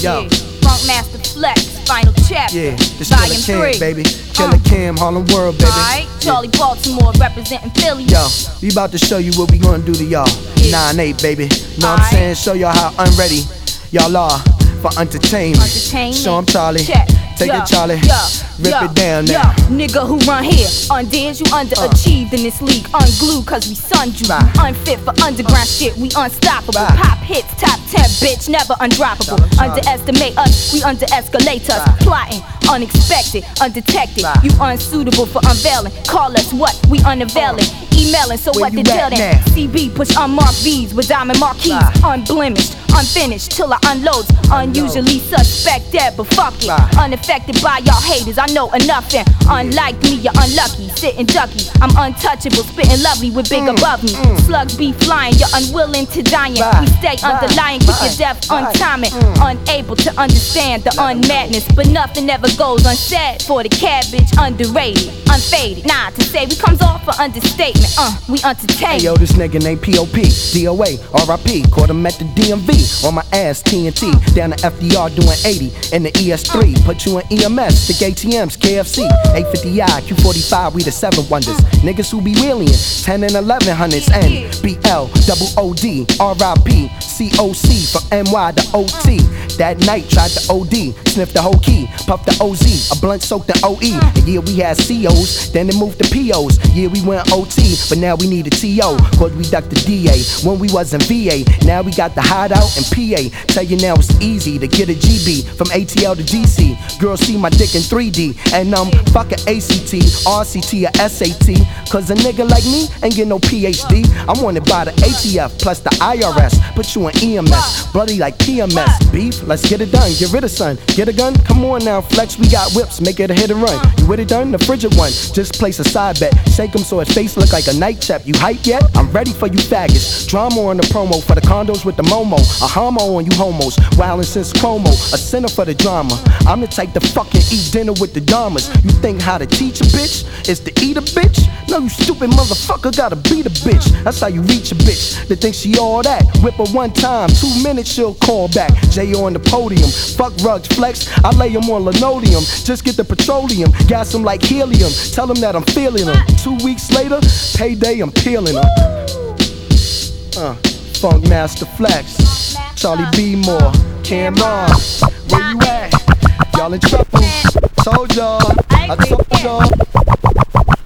Yo. Funkmaster Flex, final chapter. Yeah, this Volume Killer 3. Cam, baby. Killer Cam, Harlem World, baby. Alright, Charlie Baltimore representing Philly. Yo, we about to show you what we gonna do to y'all. Yeah. 9-8, baby. Know what I'm saying? Show y'all how unready y'all are for entertainment. Show 'em, Charlie. Check. Take Yo, it, Charlie. yo, Rip yo, it down yo. now. Nigga who run here, undid, you underachieved in this league. Unglued cause we sunned you. Right. Unfit for underground shit, we unstoppable. Right. Pop hits, top 10, bitch, never undroppable. Tell 'em, Charlie. Underestimate us, we under-escalate us. Right. Plotting, unexpected, undetected. Right. You unsuitable for unveiling. Call us what? We unavailing. Emailing, so Where what you the deal at then? now? CB push unmarked V's with diamond marquees. Right. Unblemished, unfinished till I unloads. Unusually suspected, but fuck it. Right. Unaffected by y'all haters, I know enough. And unlike me, you're unlucky, sitting ducky. I'm untouchable, spitting lovely with big above me. Slugs be flying, you're unwilling to dying. Right. We stay underlying, keep your Right. death Right. untiming. Unable to understand the unmadness, but nothing ever goes unsaid for the cabbage. Underrated, unfaded. Nah, to say we comes off for understatement. We entertain. Hey, yo, this nigga named P.O.P. DOA, R.I.P. Caught him at the DMV on my ass, TNT. Down to FDR doing 80 in the ES3. Put you in EMS, the ATMs, KFC. 850i, Q45, we the 7 wonders. Niggas who be wheeling 10 and 1100s. NBL, double OD, R.I.P. COC from NY to OT. That night tried to OD, sniffed the whole key, puffed the OZ, a blunt soaked the OE. And yeah, we had COs, then it moved to POs. Yeah, we went OT, but now we need a TO. Cause we ducked the DA when we was in VA. Now we got the hideout in PA. Tell you now it's easy to get a GB from ATL to DC. Girls see my dick in 3D, and fuck a ACT, RCT, or SAT. Cause a nigga like me ain't get no PhD. I'm wanted by the ATF plus the IRS. Put you in EMS, bloody like PMS. Beef, let's get it done, get rid of son. Get a gun, come on now, flex, we got whips, make it a hit and run. You with it done? The frigid one, just place a side bet. Shake him so his face look like a night chap. You hype yet? I'm ready for you faggots. Drama on the promo for the condos with the Momo. A homo on you homos, wildin' since Como. A sinner for the drama. I'm the type to fucking eat dinner with the Dharmas. You think how to teach a bitch is to eat a bitch? No, you stupid motherfucker, gotta beat a bitch. That's how you reach a bitch that thinks she all that. Whip her one time, 2 minutes she'll call back. J on the podium, fuck rugs flex. I lay him on linoleum, just get the petroleum. Gas him like helium, tell him that I'm feeling him. 2 weeks later, payday, I'm peeling him. Funkmaster Flex, Charlie B. Moore, Cameron, where you at? Y'all in trouble, told y'all, I told y'all.